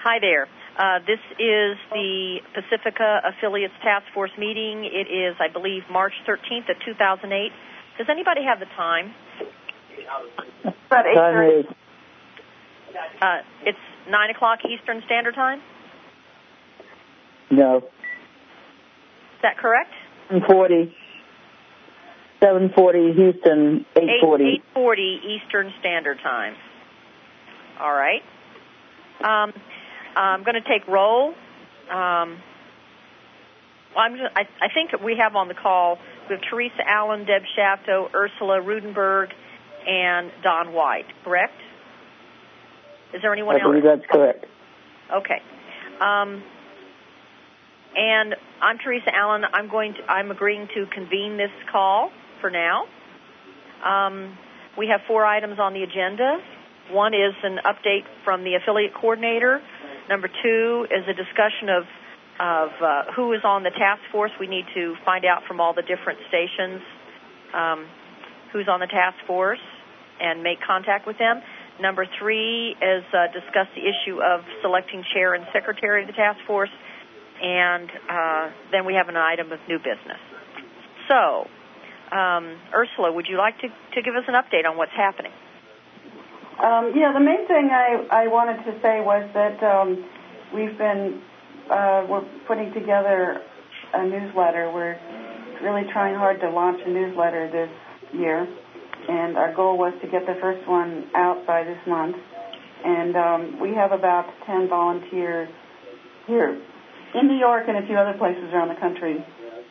Hi there. This is the Pacifica Affiliates Task Force meeting. It is, I believe, March 13th of 2008. Does anybody have the time? About 8:30. It's 9 o'clock Eastern Standard Time? No. Is that correct? 7:40 Houston, 8:40. 8:40 Eastern Standard Time. All right. I'm going to take roll. I think we have on the call, we have Teresa Allen, Deb Shafto, Ursula Rudenberg, and Don White, correct? Is there anyone else? I believe that's correct. Okay. And I'm Teresa Allen. I'm agreeing to convene this call for now. We have 4 items on the agenda. One is an update from the affiliate coordinator. Number 2 is a discussion of who is on the task force. We need to find out from all the different stations who's on the task force and make contact with them. Number 3 is discuss the issue of selecting chair and secretary of the task force. And then we have an item of new business. So, Ursula, would you like to give us an update on what's happening? The main thing I wanted to say was that we're putting together a newsletter. We're really trying hard to launch a newsletter this year, and our goal was to get the first one out by this month. And we have about 10 volunteers here in New York and a few other places around the country.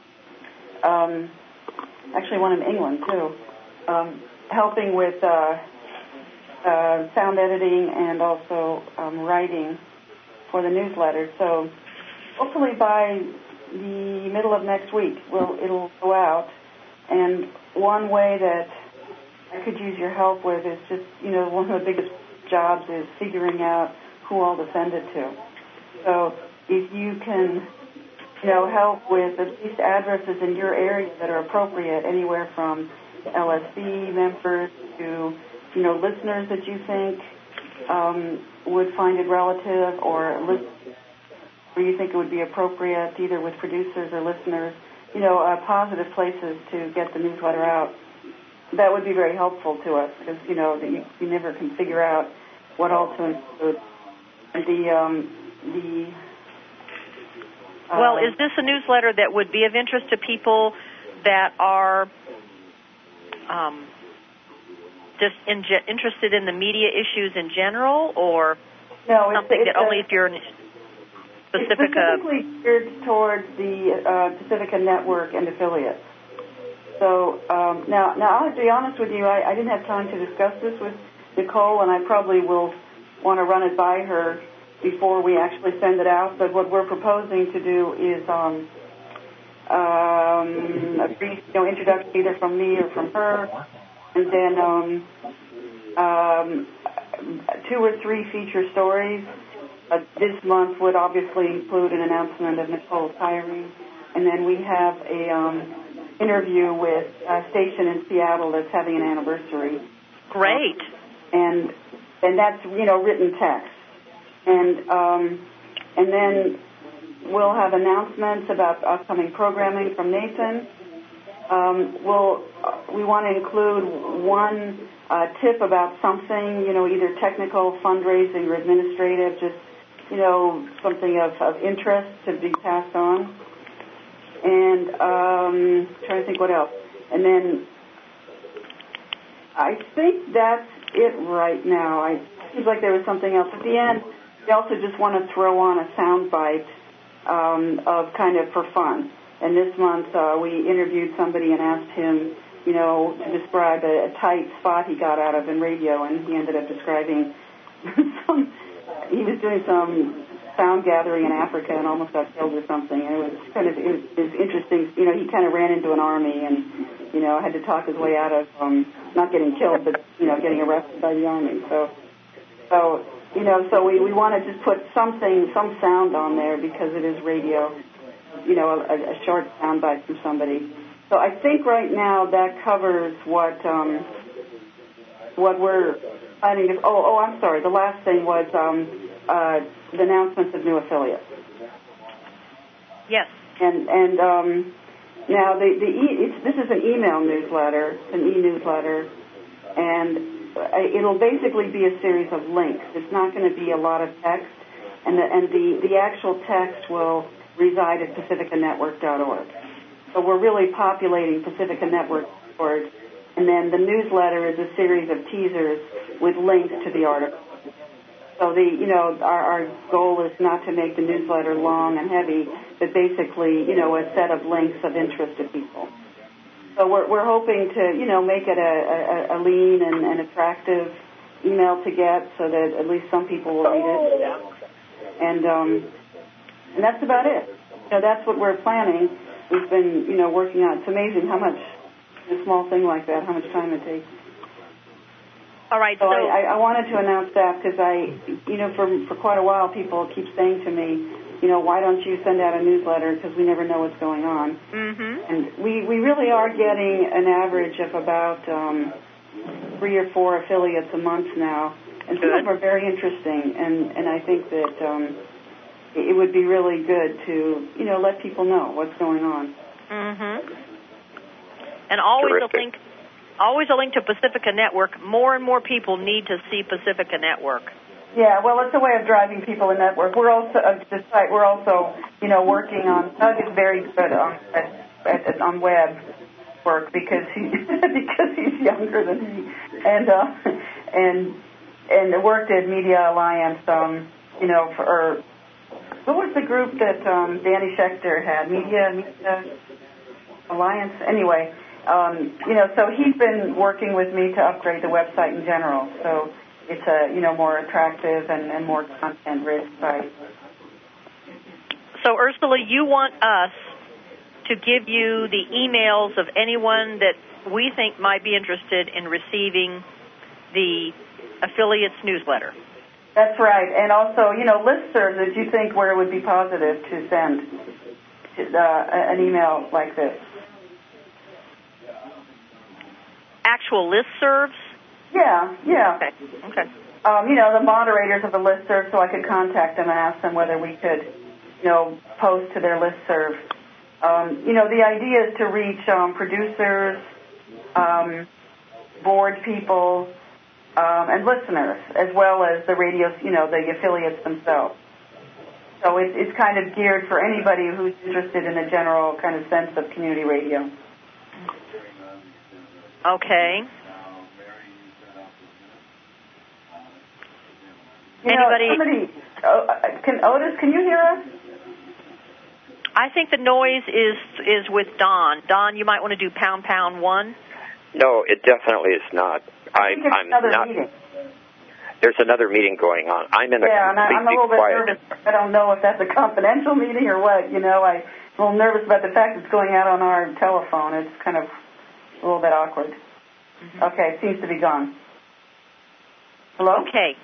Actually, one in England, too, helping with sound editing and also writing for the newsletter. So hopefully by the middle of next week, it'll go out. And one way that I could use your help with is just, one of the biggest jobs is figuring out who all to send it to. So if you can, help with at least addresses in your area that are appropriate, anywhere from LSB members to listeners that you think would find it relative, or where you think it would be appropriate, either with producers or listeners, positive places to get the newsletter out. That would be very helpful to us, because, that you never can figure out what all to include. Well, is this a newsletter that would be of interest to people that are just interested in the media issues in general, or something that only if you're Pacifica? It's specifically geared towards the Pacifica Network and affiliates. So now I'll have to be honest with you, I didn't have time to discuss this with Nicole, and I probably will want to run it by her before we actually send it out. But what we're proposing to do is a brief introduction either from me or from her, and then 2 or 3 feature stories. This month would obviously include an announcement of Nicole's hiring, and then we have a interview with a station in Seattle that's having an anniversary. Great. And that's written text, and then we'll have announcements about upcoming programming from Nathan. We want to include one tip about something, either technical, fundraising, or administrative, just, something of interest to be passed on. And trying to think what else. And then I think that's it right now. It seems like there was something else. At the end, we also just want to throw on a sound bite of kind of for fun. And this month we interviewed somebody and asked him, to describe a tight spot he got out of in radio, and he ended up describing he was doing some sound gathering in Africa and almost got killed or something. And it was interesting. He kind of ran into an army and, had to talk his way out of not getting killed, but, getting arrested by the army. So we want to just put some sound on there because it is radio, a short sound bite from somebody. So I think right now that covers what we're planning to. Oh, I'm sorry. The last thing was the announcements of new affiliates. Yes. And now this is an email newsletter, an e-newsletter, and it'll basically be a series of links. It's not going to be a lot of text, and the actual text will reside at pacificanetwork.org. So we're really populating pacificanetwork.org, and then the newsletter is a series of teasers with links to the article. So our goal is not to make the newsletter long and heavy, but basically, a set of links of interest to people. So we're hoping to, make it a lean and attractive email to get, so that at least some people will read it. And that's about it. That's what we're planning. We've been, working on. It's amazing how much a small thing like that, how much time it takes. All right. So I wanted to announce that because for quite a while, people keep saying to me, why don't you send out a newsletter, because we never know what's going on. Mm-hmm. And we really are getting an average of about 3 or 4 affiliates a month now, and some of them are very interesting, and I think that it would be really good to, let people know what's going on. Mm-hmm. And always a link to Pacifica Network. More and more people need to see Pacifica Network. Yeah, well, it's a way of driving people to network. We're also working on. Doug is very good on web work because he's younger than me, and worked at Media Alliance. What was the group that Danny Schechter had? Media Alliance. Anyway, so he's been working with me to upgrade the website in general. So it's a more attractive and more content-rich site. So Ursula, you want us to give you the emails of anyone that we think might be interested in receiving the affiliates newsletter. That's right, and also listservs that you think where it would be positive to send an email like this. Actual listservs? Yeah. Okay. The moderators of the listserv, so I could contact them and ask them whether we could, post to their listserv. The idea is to reach producers, board people, and listeners, as well as the radios, the affiliates themselves. So it's kind of geared for anybody who's interested in a general kind of sense of community radio. Okay. Otis, can you hear us? I think the noise is with Don. Don, you might want to do #1. No, it definitely is not. I'm not. Meeting. There's another meeting going on. I'm in a I'm a little bit nervous. I don't know if that's a confidential meeting or what. I'm a little nervous about the fact it's going out on our telephone. It's kind of a little bit awkward. Mm-hmm. Okay, it seems to be gone. Hello? Okay.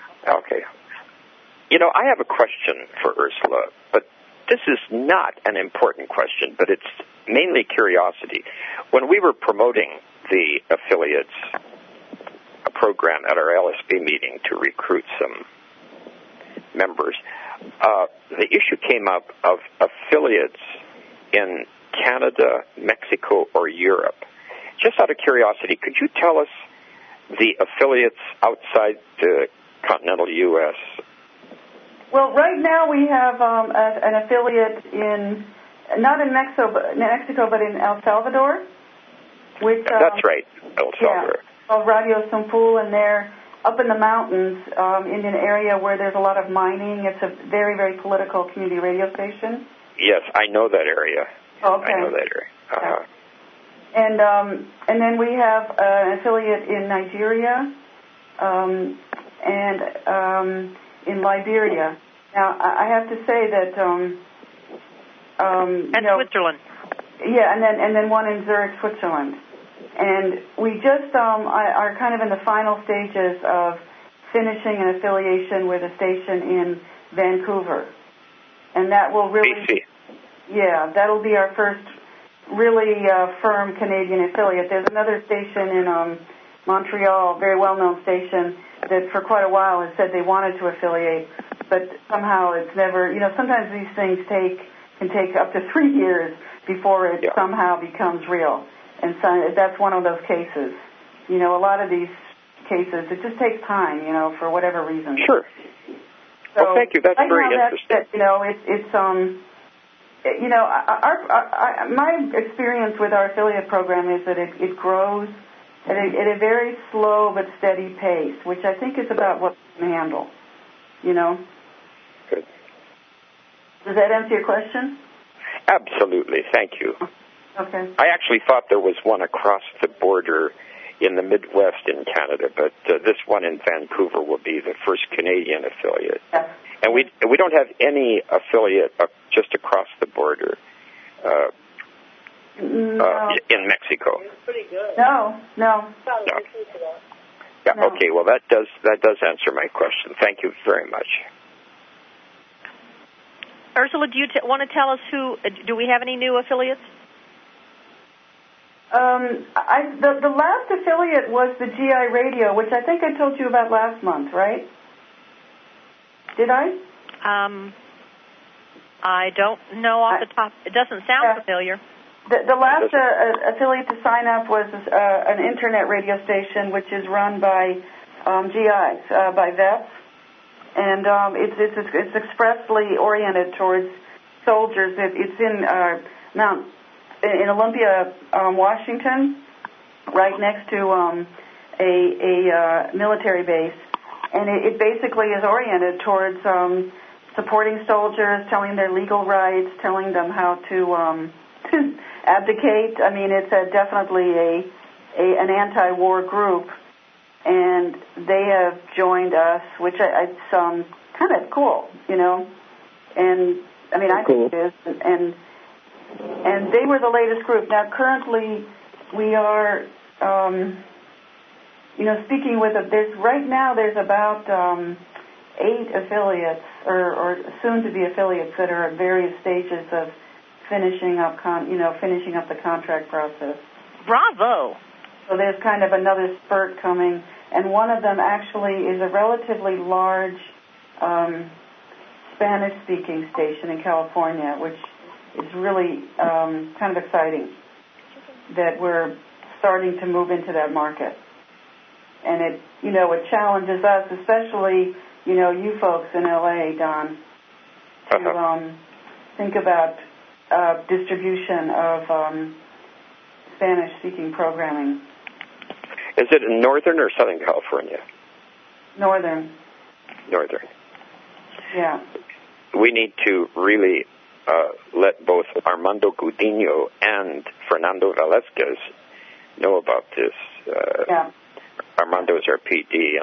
I have a question for Ursula, but this is not an important question, but it's mainly curiosity. When we were promoting the affiliates program at our LSB meeting to recruit some members, the issue came up of affiliates in Canada, Mexico, or Europe. Just out of curiosity, could you tell us the affiliates outside the continental U.S.? Well, right now we have an affiliate not in Mexico, but in El Salvador. Which, that's right, El Salvador. Yeah, called Radio Sumpul, and they're up in the mountains in an area where there's a lot of mining. It's a very, very political community radio station. Yes, I know that area. Okay. I know that area. Uh-huh. And then we have an affiliate in Nigeria and in Liberia. Now, I have to say that and Switzerland. Yeah, and then one in Zurich, Switzerland. And we just are kind of in the final stages of finishing an affiliation with a station in Vancouver. And that will really... BC. Yeah, that'll be our first really firm Canadian affiliate. There's another station in Montreal, very well-known station, that for quite a while has said they wanted to affiliate, but somehow it's never, sometimes these things can take up to 3 years before it somehow becomes real. And so that's one of those cases. A lot of these cases, it just takes time, for whatever reason. Sure. So well, thank you. That's very interesting. My experience with our affiliate program is that it grows at a very slow but steady pace, which I think is about what we can handle, Good. Does that answer your question? Absolutely. Thank you. Okay. I actually thought there was one across the border in the Midwest in Canada, but this one in Vancouver will be the first Canadian affiliate. Yes. And we don't have any affiliate just across the border in Mexico. No. Yeah. No. Okay. Well, that does answer my question. Thank you very much. Ursula, do you want to tell us do we have any new affiliates? The last affiliate was the GI Radio, which I think I told you about last month, right? Did I? I don't know off the top. It doesn't sound familiar. The last affiliate to sign up was an internet radio station, which is run by GIs, by vets, and it's expressly oriented towards soldiers. It's in Olympia, Washington, right next to a military base, and it basically is oriented towards supporting soldiers, telling their legal rights, telling them how to abdicate. I mean, it's definitely an anti-war group, and they have joined us, which it's kind of cool, And I mean, I think it is, and they were the latest group. Now, currently, we are, speaking with right now there's about 8 affiliates or soon-to-be affiliates that are at various stages of finishing up the contract process. Bravo! So there's kind of another spurt coming, and one of them actually is a relatively large Spanish-speaking station in California, which is really kind of exciting that we're starting to move into that market. And it challenges us, especially, you folks in LA, Don, to think about distribution of Spanish-speaking programming. Is it in Northern or Southern California? Northern. Yeah. We need to really let both Armando Gudino and Fernando Velasquez know about this. Armando is our PD,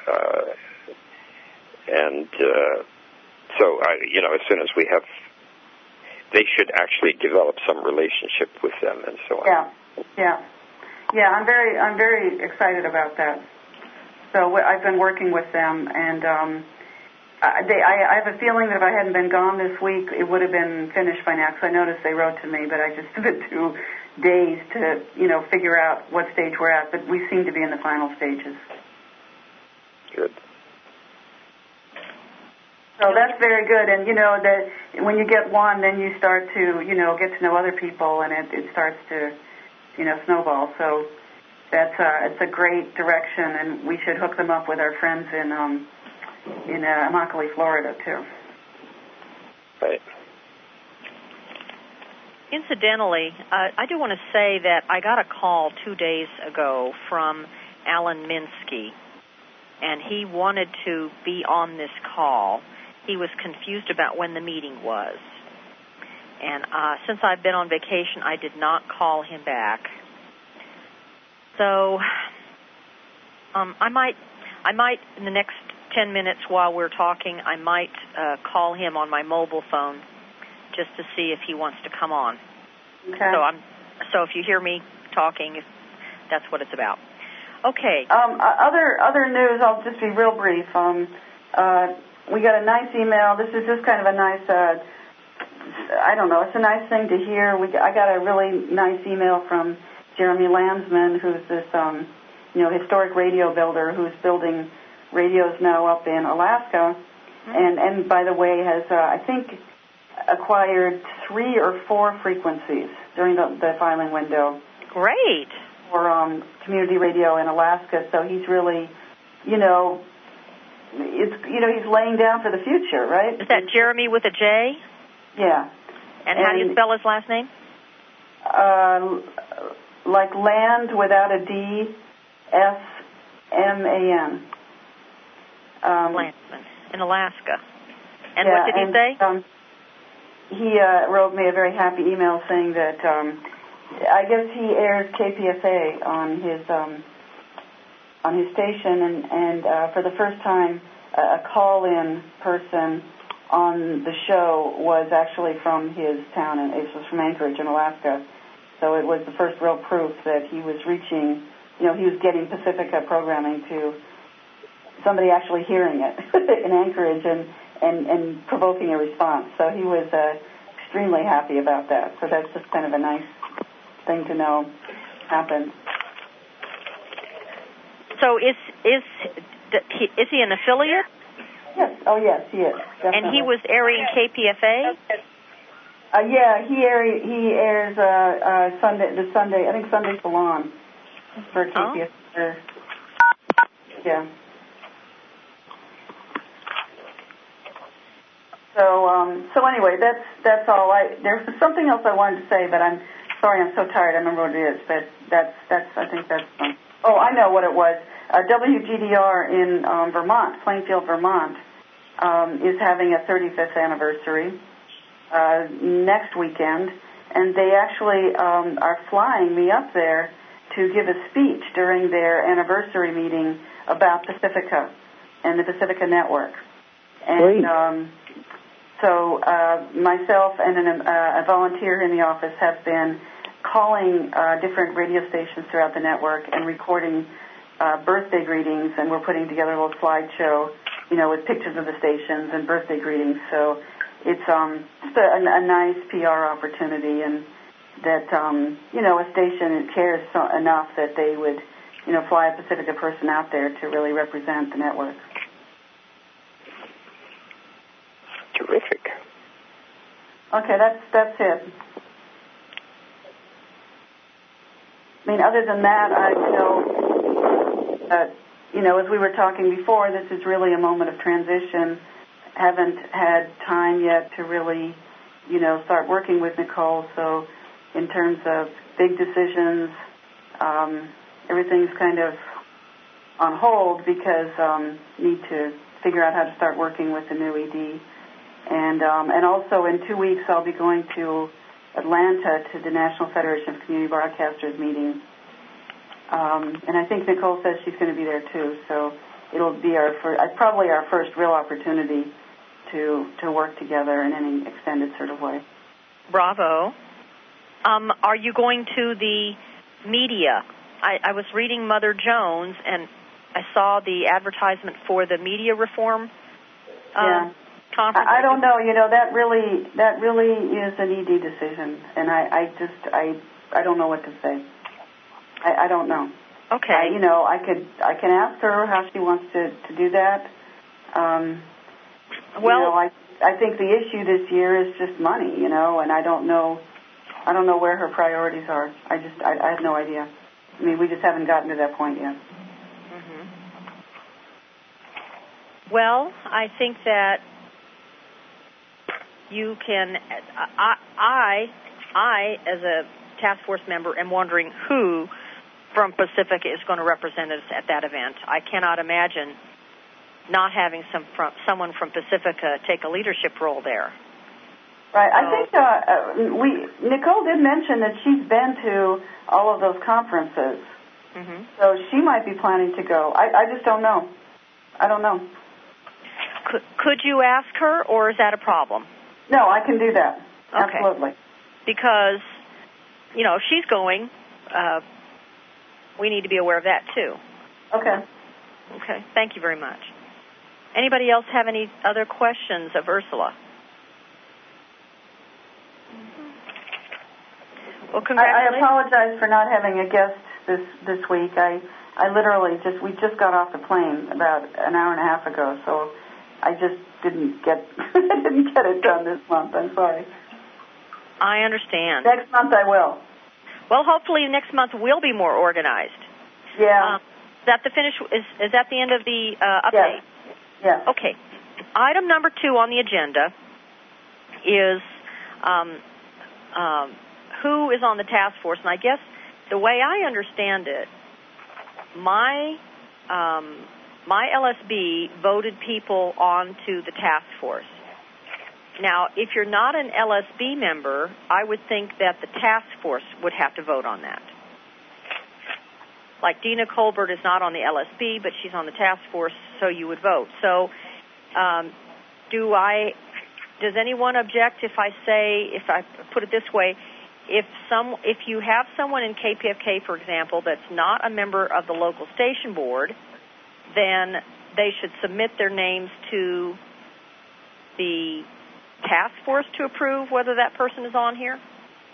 and so as soon as we have, they should actually develop some relationship with them and so on. Yeah. I'm very excited about that. So I've been working with them, and I have a feeling that if I hadn't been gone this week, it would have been finished by now. Because I noticed they wrote to me, but I just been too dazed to figure out what stage we're at. But we seem to be in the final stages. Good. So that's very good, and that when you get one, then you start to get to know other people, and it starts to snowball. So it's a great direction, and we should hook them up with our friends in Immokalee, Florida, too. Right. Incidentally, I do want to say that I got a call 2 days ago from Alan Minsky, and he wanted to be on this call. He was confused about when the meeting was. And since I've been on vacation, I did not call him back. So I might in the next 10 minutes while we're talking, I might call him on my mobile phone just to see if he wants to come on. Okay. So if you hear me talking, that's what it's about. Okay. Other news, I'll just be real brief. We got a nice email. This is just kind of a nice, it's a nice thing to hear. I got a really nice email from Jeremy Landsman, who's this, historic radio builder who's building radios now up in Alaska. and by the way, has I think acquired 3 or 4 frequencies during the filing window. Great. For community radio in Alaska, so he's really, he's laying down for the future, right? Is that Jeremy with a J? Yeah. And how do you spell his last name? Like land without a D, S-M-A-N. Landsman in Alaska. And what did he say? He wrote me a very happy email saying that I guess he airs KPFA on his station, and for the first time, a call-in person on the show was actually from his town, and it was from Anchorage in Alaska. So it was the first real proof that he was reaching, he was getting Pacifica programming to somebody actually hearing it in Anchorage and provoking a response. So he was extremely happy about that. So that's just kind of a nice thing to know happened. So is he an affiliate? Yes. Oh, yes, he is. Definitely. And he was airing KPFA? Yeah, he airs Sunday, I think Sunday Salon for KPFA. Oh. Yeah. So anyway, that's all. There's something else I wanted to say, but I'm sorry, I'm so tired. I don't remember what it is, but I think that's fun. Oh, I know what it was. WGDR in Vermont, Plainfield, Vermont, is having a 35th anniversary next weekend, and they actually are flying me up there to give a speech during their anniversary meeting about Pacifica and the Pacifica Network. And so myself and a volunteer in the office have been calling different radio stations throughout the network and recording birthday greetings, and we're putting together a little slideshow, with pictures of the stations and birthday greetings. So it's just a nice PR opportunity, and that, a station cares enough that they would, fly a Pacifica person out there to really represent the network. Terrific. Okay, that's it. I mean, other than that, as we were talking before, this is really a moment of transition. Haven't had time yet to really, start working with Nicole. So in terms of big decisions, everything's kind of on hold because need to figure out how to start working with the new ED. And also in 2 weeks I'll be going to Atlanta to the National Federation of Community Broadcasters meeting. And I think Nicole says she's going to be there too. So it'll be probably our first real opportunity to work together in any extended sort of way. Bravo. Are you going to the media? I was reading Mother Jones, and I saw the advertisement for the media reform conference. I don't know. That really is an ED decision, and I don't know what to say. I don't know. Okay. I can ask her how she wants to do that. I think the issue this year is just money, and I don't know where her priorities are. I have no idea. I mean, we just haven't gotten to that point yet. Mm-hmm. Well, I think that you can. I, as a task force member, am wondering who from Pacifica is going to represent us at that event. I cannot imagine not having someone from Pacifica take a leadership role there. Right. So, I think Nicole did mention that she's been to all of those conferences. Mm-hmm. So she might be planning to go. I just don't know. I don't know. Could you ask her, or is that a problem? No, I can do that. Okay. Absolutely. Because, if she's going, we need to be aware of that too. Okay. Okay. Thank you very much. Anybody else have any other questions of Ursula? Well, congratulations. I apologize for not having a guest this week. I literally we just got off the plane about an hour and a half ago, so I just didn't get it done this month. I'm sorry. I understand. Next month I will. Well, hopefully next month we'll be more organized. Yeah. Is that the finish? Is that the end of the update? Yes. Yeah. Okay. Item number 2 on the agenda is who is on the task force. And I guess the way I understand it, my LSB voted people onto the task force. Now, if you're not an LSB member, I would think that the task force would have to vote on that. Like Dina Colbert is not on the LSB, but she's on the task force, so you would vote. So does anyone object if I put it this way, if you have someone in KPFK, for example, that's not a member of the local station board, then they should submit their names to the task force to approve whether that person is on here,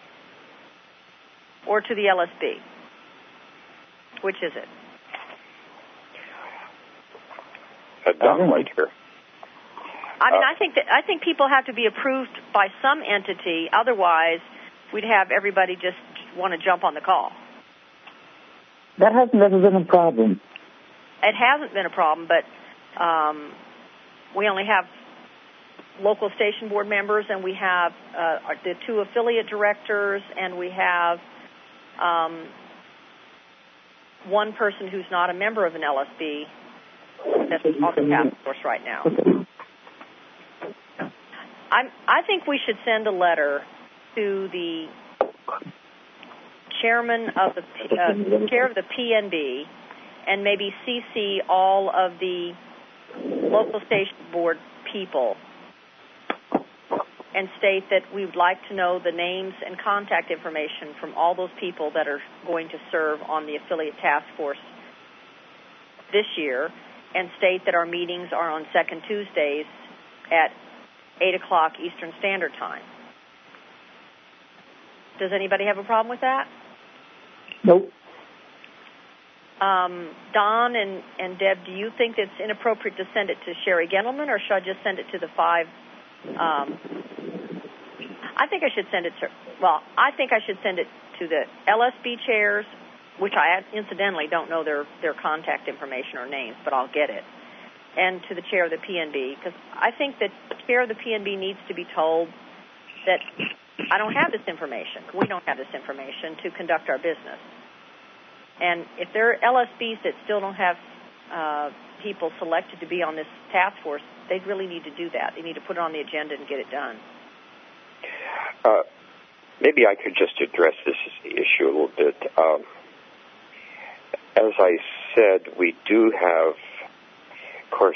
or to the LSB? Which is it? Don right here. I mean, I think people have to be approved by some entity. Otherwise, we'd have everybody just want to jump on the call. That hasn't never been a problem. It hasn't been a problem, but we only have local station board members, and we have the 2 affiliate directors, and we have one person who's not a member of an LSB that's on the task force right now. I think we should send a letter to the chairman of the chair of the PNB, and maybe CC all of the local station board people, and state that we would like to know the names and contact information from all those people that are going to serve on the affiliate task force this year, and state that our meetings are on second Tuesdays at 8 o'clock Eastern Standard Time. Does anybody have a problem with that? Nope. Don and Deb, do you think it's inappropriate to send it to Sherry Gentleman, or should I just send it to the 5? I think I should send it to the LSB chairs, which I incidentally don't know their contact information or names, but I'll get it, and to the chair of the PNB, because I think that the chair of the PNB needs to be told that I don't have this information. We don't have this information to conduct our business. And if there are LSBs that still don't have people selected to be on this task force, they really need to do that. They need to put it on the agenda and get it done. Maybe I could just address this issue a little bit. As I said, we do have, of course,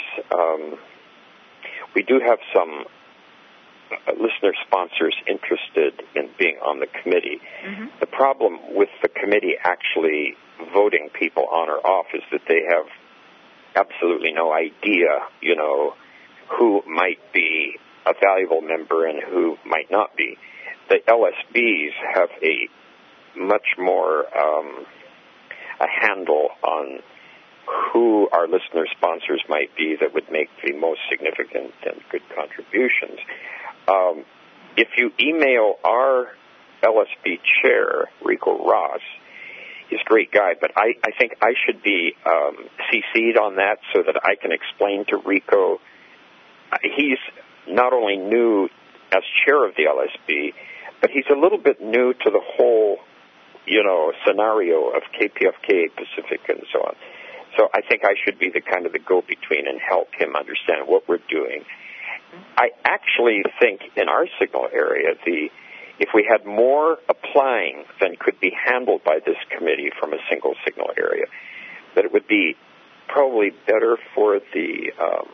we do have some listener sponsors interested in being on the committee. Mm-hmm. The problem with the committee actually voting people on or off is that they have absolutely no idea, who might be a valuable member and who might not be. The LSBs have a much more a handle on who our listener sponsors might be that would make the most significant and good contributions. If you email our LSB chair, Rico Ross, he's a great guy, but I think I should be CC'd on that so that I can explain to Rico. He's not only new as chair of the LSB, but he's a little bit new to the whole, scenario of KPFK, Pacific, and so on. So I think I should be the kind of the go-between and help him understand what we're doing. I actually think in our signal area, if we had more applying than could be handled by this committee from a single signal area, that it would be probably better for the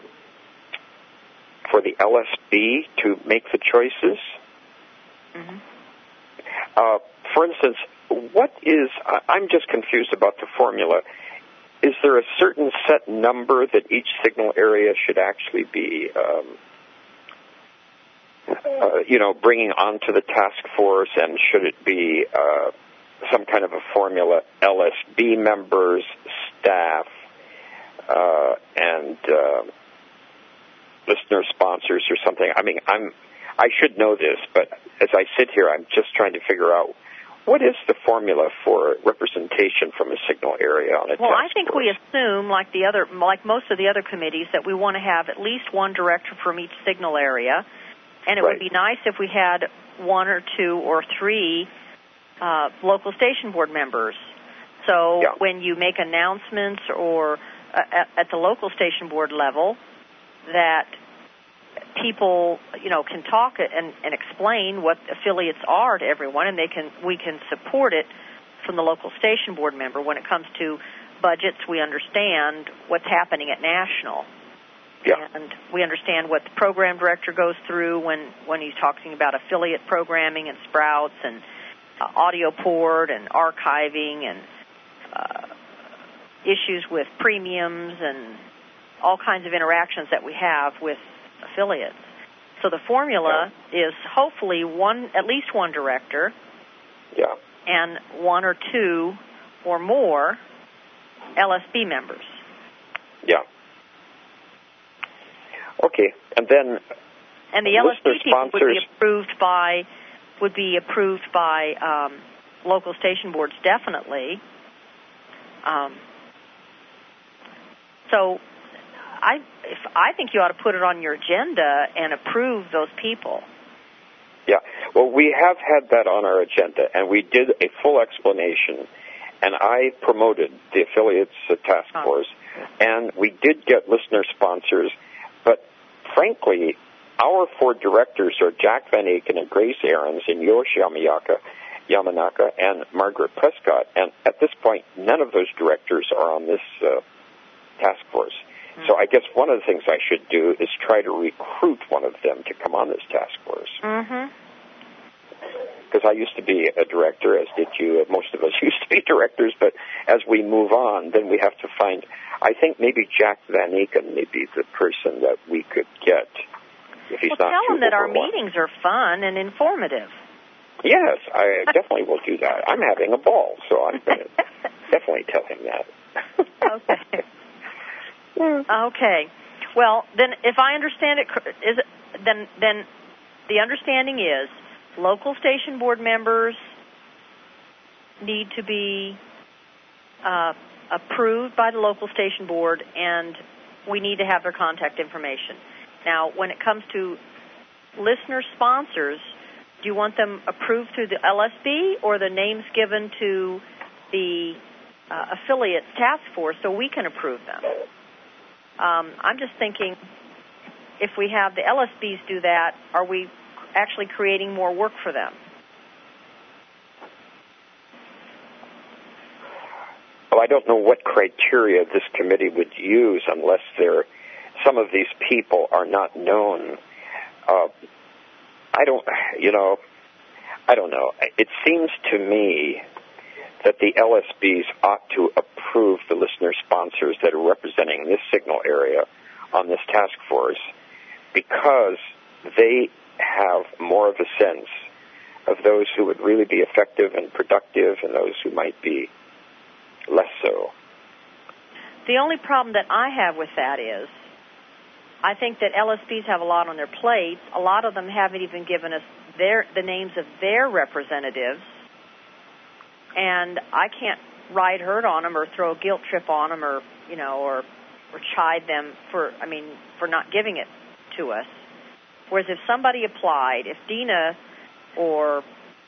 LSB to make the choices. Mm-hmm. For instance, I'm just confused about the formula. Is there a certain set number that each signal area should actually be, bringing onto the task force, and should it be some kind of a formula, LSB members, staff, and listener sponsors or something. I mean, I should know this, but as I sit here, I'm just trying to figure out what is the formula for representation from a signal area on a task Well, I think force? we assume, like most of the other committees, that we want to have at least one director from each signal area, and it would be nice if we had one or two or three local station board members. So when you make announcements or at the local station board level, that people, can talk and explain what affiliates are to everyone, and we can support it from the local station board member. When it comes to budgets, we understand what's happening at national. Yeah. And we understand what the program director goes through when he's talking about affiliate programming and sprouts and audio port and archiving and issues with premiums and all kinds of interactions that we have with affiliates. So the formula is hopefully at least one director, and one or two or more LSB members. Yeah. Okay, and then the LSB people would be approved by local station boards, definitely. So I think you ought to put it on your agenda and approve those people. Yeah. Well, we have had that on our agenda, and we did a full explanation, and I promoted the affiliates task force, and we did get listener sponsors, but frankly, our 4 directors are Jack Van Aken and Grace Ahrens and Yosh Yamanaka and Margaret Prescott, and at this point, none of those directors are on this task force. So I guess one of the things I should do is try to recruit one of them to come on this task force. Because I used to be a director, as did you. Most of us used to be directors, but as we move on, then we have to find, I think maybe Jack Van Aken may be the person that we could get if he's not too tell him that our overwhelmed. meetings are fun and informative. Yes, I definitely will do that. I'm having a ball, so I'm going to definitely tell him that. Okay. Okay. Well, then, if I understand it, then the understanding is local station board members need to be approved by the local station board, and we need to have their contact information. Now, when it comes to listener sponsors, do you want them approved through the LSB or the names given to the affiliate task force so we can approve them? I'm just thinking, if we have the LSBs do that, are we actually creating more work for them? Well, I don't know what criteria this committee would use unless some of these people are not known. I don't know. It seems to me that the LSBs ought to approve the listener sponsors that are representing this signal area on this task force because they have more of a sense of those who would really be effective and productive and those who might be less so. The only problem that I have with that is I think that LSBs have a lot on their plates. A lot of them haven't even given us the names of their representatives, and I can't ride herd on them or throw a guilt trip on them or chide them for not giving it to us. Whereas if somebody applied, if Dina or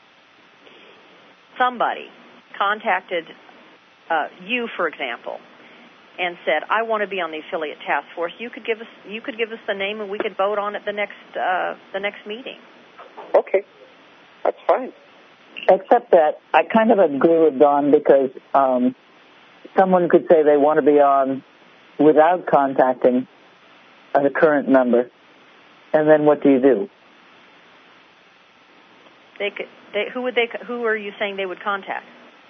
somebody contacted you, for example, and said, "I want to be on the affiliate task force," you could give us the name, and we could vote on it the next meeting. Okay, that's fine. Except that I kind of agree with Dawn because someone could say they want to be on without contacting the current member, and then what do you do? Who are you saying they would contact?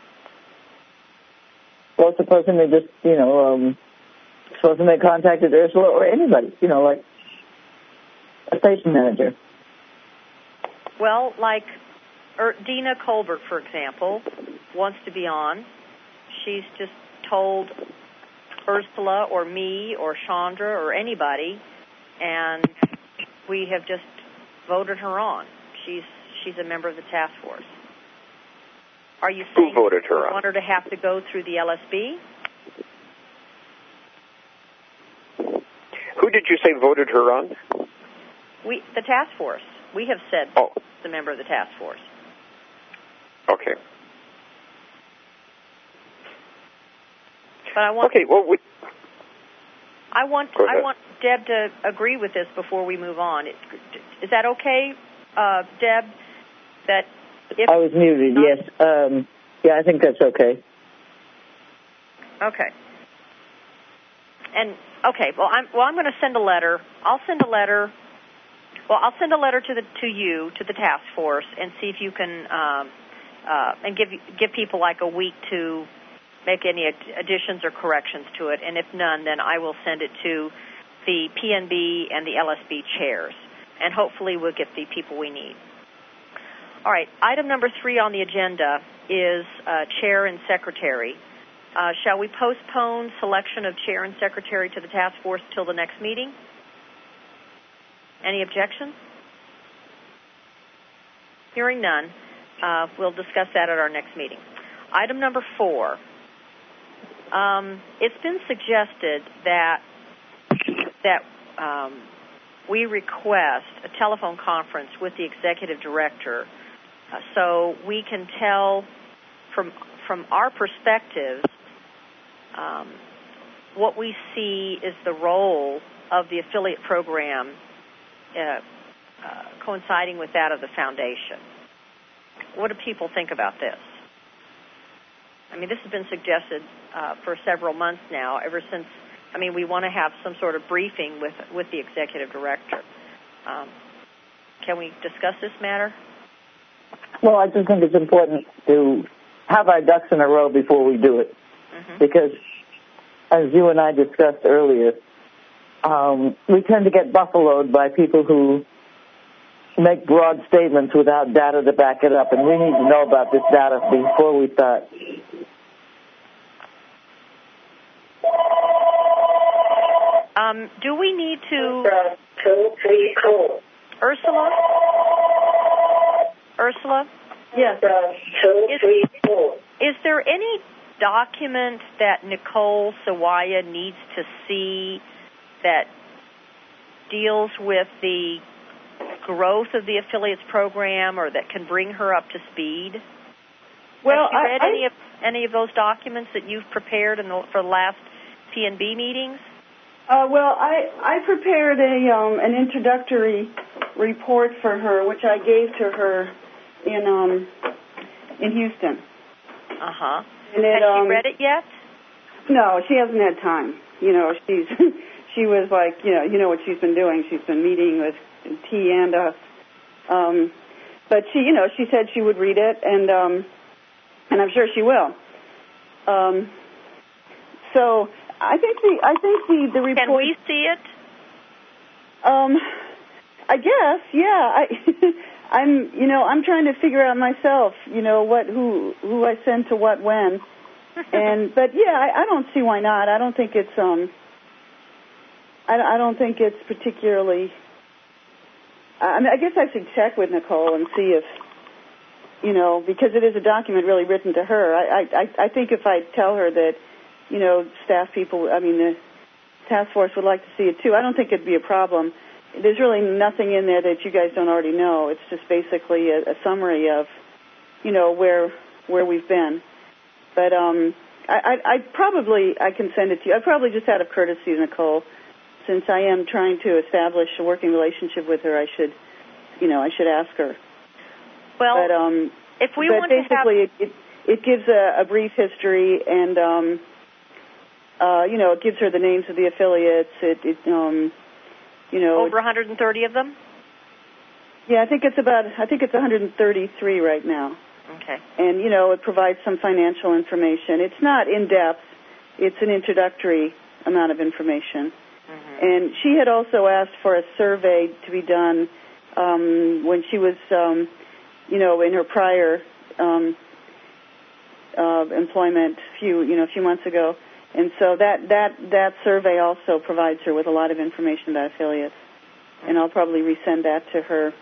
Well, supposing they just, supposing they contacted Ursula or anybody, like a station manager. Well, like Dina Colbert, for example, wants to be on. She's just told Ursula or me or Chandra or anybody and we have just voted her on. She's a member of the task force. Are you saying who voted her you on? want her to have to go through the LSB? Who did you say voted her on? The task force. We have said the member of the task force. Okay. But I want. Okay. Well, I want Deb to agree with this before we move on. Is that okay, Deb? That if I was muted. Yes. Yeah, I think that's okay. Okay. And okay. Well, I'm going to send a letter. I'll send a letter. Well, I'll send a letter to the task force, and see if you can and give people like a week to make any additions or corrections to it. And if none, then I will send it to the PNB and the LSB chairs, and hopefully we'll get the people we need. All right. Item number 3 on the agenda is chair and secretary. Shall we postpone selection of chair and secretary to the task force till the next meeting? Any objections? Hearing none, we'll discuss that at our next meeting. Item number 4. It's been suggested that we request a telephone conference with the executive director so we can tell from our perspective what we see is the role of the affiliate program coinciding with that of the foundation. What do people think about this? I mean, this has been suggested for several months now, ever since, we want to have some sort of briefing with the executive director. Can we discuss this matter? Well, I just think it's important to have our ducks in a row before we do it. Mm-hmm. Because, as you and I discussed earlier, we tend to get buffaloed by people who make broad statements without data to back it up, and we need to know about this data before we start. Do we need to... 2, 3, call. Ursula? Yes. 2, 3, 4. Is there any document that Nicole Sawaya needs to see that deals with the growth of the affiliates program, or that can bring her up to speed? Well, have you read any of those documents that you've prepared for the last PNB meetings? Well, I prepared an introductory report for her, which I gave to her in Houston. Uh-huh. And Has she read it yet? No, she hasn't had time. She was like, you know what she's been doing. She's been meeting with T and us. But she said she would read it, and I'm sure she will. So I think the report. Can we see it? I guess, yeah. I'm trying to figure out myself, who I send to what when, but yeah, I don't see why not. I don't think it's I don't think it's particularly. I guess I should check with Nicole and see if, because it is a document really written to her. I think if I tell her that, staff people, the task force would like to see it too, I don't think it'd be a problem. There's really nothing in there that you guys don't already know. It's just basically a summary of, where we've been. But I can send it to you. I probably just out of courtesy, Nicole, since I am trying to establish a working relationship with her, I should ask her. Well, but, if we but want basically to have... it gives a brief history, and it gives her the names of the affiliates. Over 130 of them? Yeah, I think it's 133 right now. Okay. And it provides some financial information. It's not in depth. It's an introductory amount of information. Mm-hmm. And she had also asked for a survey to be done when she was, in her prior employment a few months ago. And so that survey also provides her with a lot of information about affiliates. and I'll probably resend that to her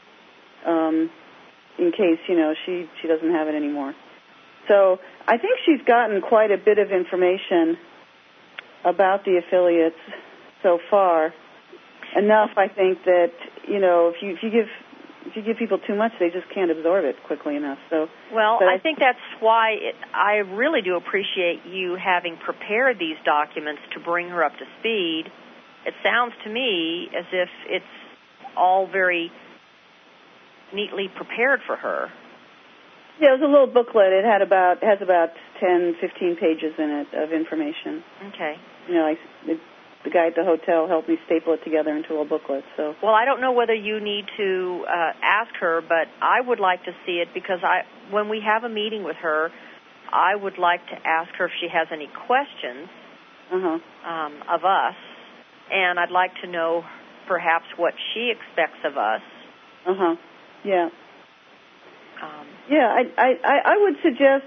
in case, she doesn't have it anymore. So I think she's gotten quite a bit of information about the affiliates so far. Enough, I think, that, if you give people too much, they just can't absorb it quickly enough. So, well, I think that's why I really do appreciate you having prepared these documents to bring her up to speed. It sounds to me as if it's all very neatly prepared for her. Yeah, it was a little booklet. It has about 10, 15 pages in it of information. Okay. The guy at the hotel helped me staple it together into a little booklet. So. Well, I don't know whether you need to ask her, but I would like to see it because when we have a meeting with her, I would like to ask her if she has any questions of us, and I'd like to know perhaps what she expects of us. Yeah. I would suggest,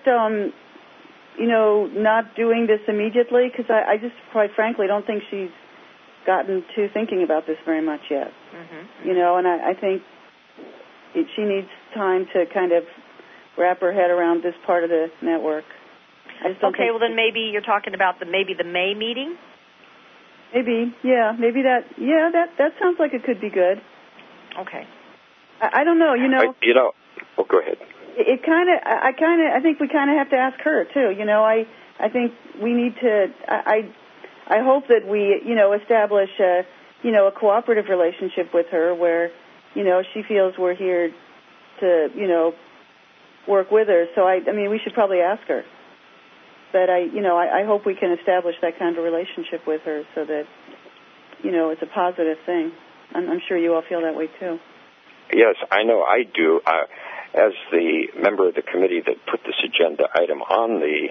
not doing this immediately because I just, quite frankly, don't think she's gotten to thinking about this very much yet. And I think she needs time to kind of wrap her head around this part of the network. I just don't well then maybe you're talking about the May meeting? Maybe that sounds like it could be good. Okay. I don't know, Well, go ahead. I think we kind of have to ask her too. I think we need to. I hope that we, establish a cooperative relationship with her where, she feels we're here to, work with her. So we should probably ask her. But I hope we can establish that kind of relationship with her so that, it's a positive thing. I'm sure you all feel that way too. Yes, I know I do. As the member of the committee that put this agenda item on the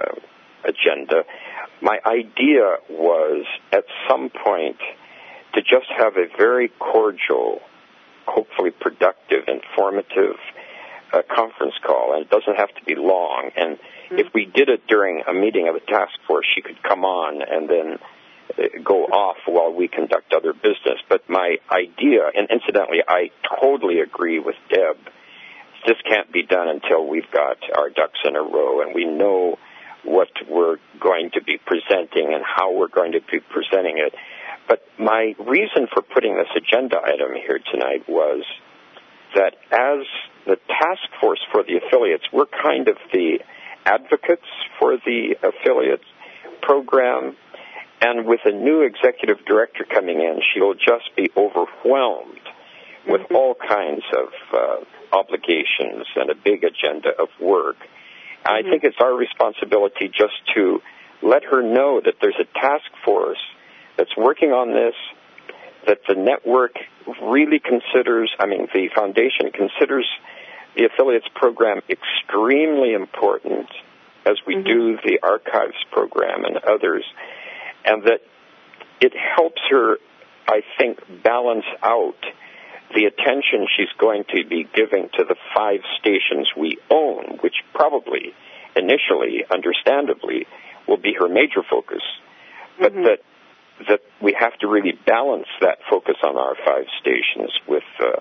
agenda, my idea was at some point to just have a very cordial, hopefully productive, informative conference call, and it doesn't have to be long. And if we did it during a meeting of the task force, she could come on and then go off while we conduct other business. But my idea, and incidentally, I totally agree with Deb, this can't be done until we've got our ducks in a row and we know what we're going to be presenting and how we're going to be presenting it. But my reason for putting this agenda item here tonight was that as the task force for the affiliates, we're kind of the advocates for the affiliates program. And with a new executive director coming in, she'll just be overwhelmed with all kinds of obligations and a big agenda of work. I think it's our responsibility just to let her know that there's a task force that's working on this, that the network really considers, the foundation considers the affiliates program extremely important as we do the archives program and others, and that it helps her, I think, balance out the attention she's going to be giving to the 5 stations we own, which probably, initially, understandably, will be her major focus, but that we have to really balance that focus on our 5 stations with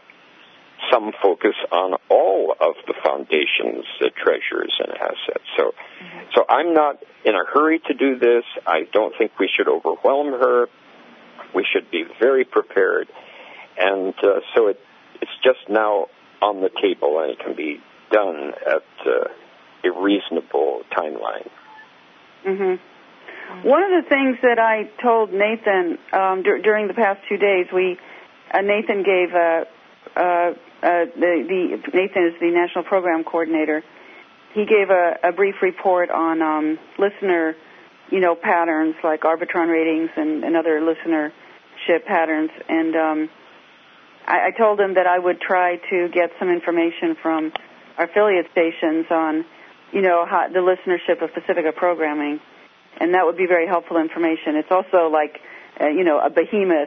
some focus on all of the foundation's treasures and assets. So I'm not in a hurry to do this. I don't think we should overwhelm her. We should be very prepared. And so it's just now on the table, and it can be done at a reasonable timeline. One of the things that I told Nathan during the past 2 days, Nathan gave Nathan is the National Program Coordinator. He gave a brief report on listener, patterns like Arbitron ratings and other listenership patterns. And I told him that I would try to get some information from our affiliate stations on, how the listenership of Pacifica programming, and that would be very helpful information. It's also like, a behemoth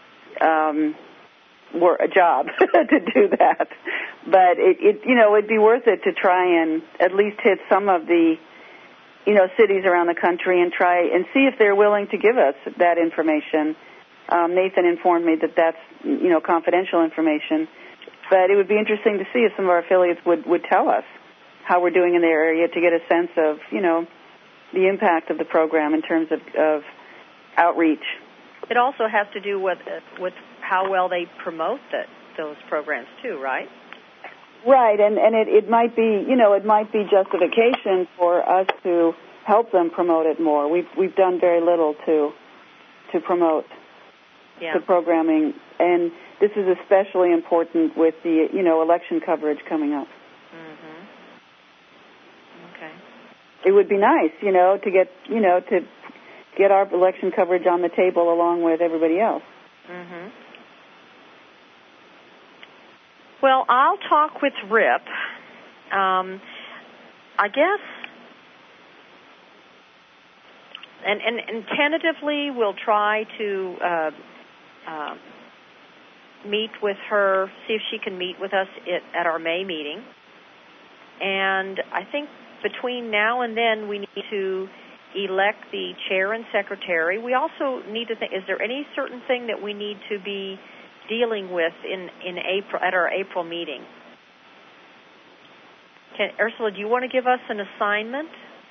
a job to do that, but it'd be worth it to try and at least hit some of the, cities around the country and try and see if they're willing to give us that information Nathan informed me that that's, confidential information. But it would be interesting to see if some of our affiliates would tell us how we're doing in their area to get a sense of, the impact of the program in terms of outreach. It also has to do with how well they promote those programs too, right? Right, and it might be, it might be justification for us to help them promote it more. We've done very little to promote the programming, and this is especially important with the, election coverage coming up. Mm-hmm. Okay. It would be nice, to get our election coverage on the table along with everybody else. Mm-hmm. Well, I'll talk with Rip. I guess, and tentatively we'll try to meet with her, see if she can meet with us at our May meeting. And I think between now and then we need to elect the chair and secretary. We also need to think, is there any certain thing that we need to be dealing with in April at our April meeting? Ursula, do you want to give us an assignment?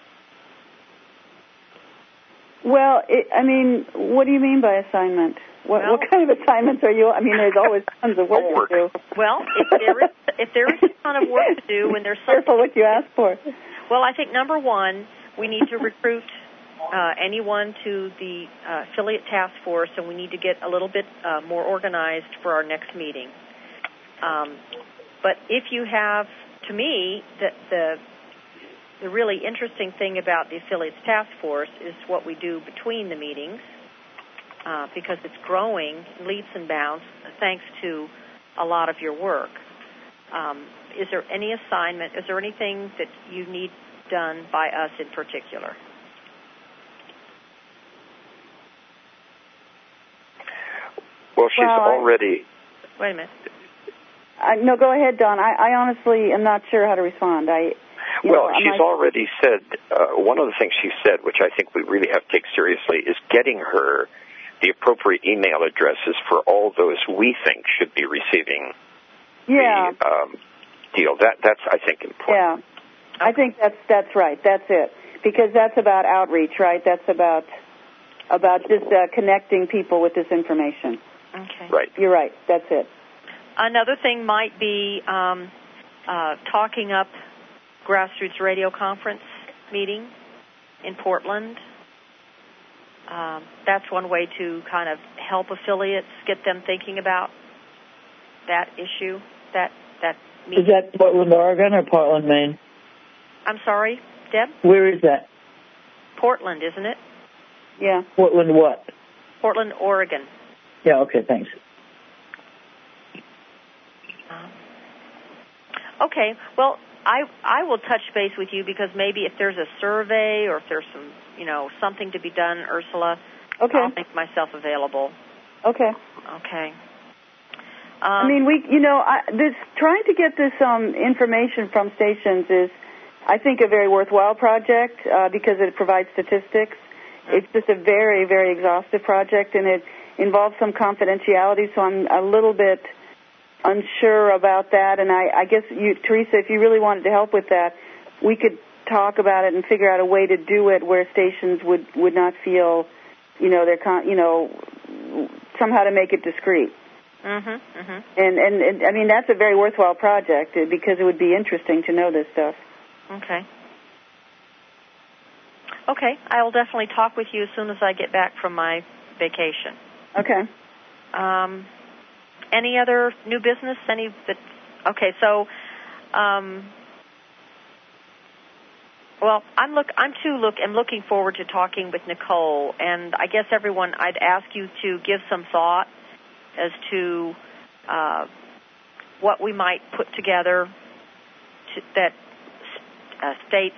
Well, what do you mean by assignment? What kind of assignments are you? There's always tons of work to do. Well, if there is a ton of work to do, when there's something, careful what you ask for. Well, I think number one, we need to recruit anyone to the affiliate task force, and we need to get a little bit more organized for our next meeting. But if you have, to me, the really interesting thing about the affiliates task force is what we do between the meetings, because it's growing leaps and bounds thanks to a lot of your work. Is there any assignment? Is there anything that you need done by us in particular? Well, she's already... Wait a minute. No, go ahead, Don. I honestly am not sure how to respond. She's already said, one of the things she said, which I think we really have to take seriously, is getting her the appropriate email addresses for all those we think should be receiving the deal. That's, I think, important. Yeah. I think that's right. That's it. Because that's about outreach, right? That's about just connecting people with this information. Okay. Right. You're right. That's it. Another thing might be talking up Grassroots Radio Conference meeting in Portland. That's one way to kind of help affiliates, get them thinking about that issue, that meeting. Is that Portland, Oregon, or Portland, Maine? I'm sorry, Deb? Where is that? Portland, isn't it? Yeah. Portland what? Portland, Oregon. Yeah, okay, thanks. Okay, well, I will touch base with you because maybe if there's a survey or if there's some, something to be done, Ursula, okay, I'll make myself available. Okay. Okay. Trying to get this information from stations is, I think, a very worthwhile project because it provides statistics. It's just a very, very exhaustive project, and it involves some confidentiality, so I'm a little bit unsure about that. And I guess, Teresa, if you really wanted to help with that, we could talk about it and figure out a way to do it where stations would not feel, somehow to make it discreet. Mm-hmm, mm-hmm. And that's a very worthwhile project because it would be interesting to know this stuff. Okay. Okay, I will definitely talk with you as soon as I get back from my vacation. Okay. Any other new business? Okay, so, I'm looking forward to talking with Nicole, and I guess everyone, I'd ask you to give some thought as to what we might put together that states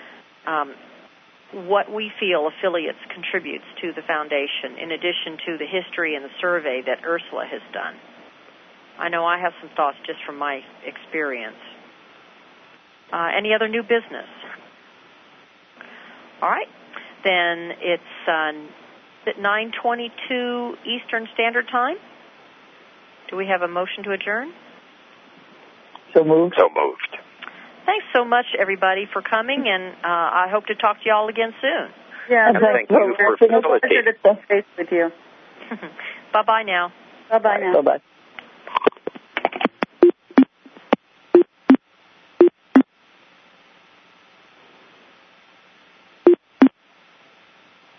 what we feel affiliates contributes to the foundation, in addition to the history and the survey that Ursula has done. I know I have some thoughts just from my experience. Any other new business? All right. Then it's at 9:22 Eastern Standard Time. Do we have a motion to adjourn? So moved. So moved. Thanks so much, everybody, for coming, and I hope to talk to you all again soon. Yeah, And thank you for it's a pleasure facilitating. to touch base with you. Bye-bye now. Bye-bye now. Bye-bye.